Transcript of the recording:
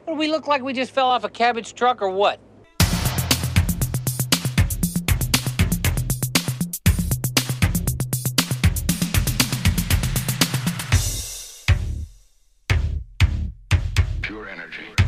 What, do we look like we just fell off a cabbage truck or what? Pure energy.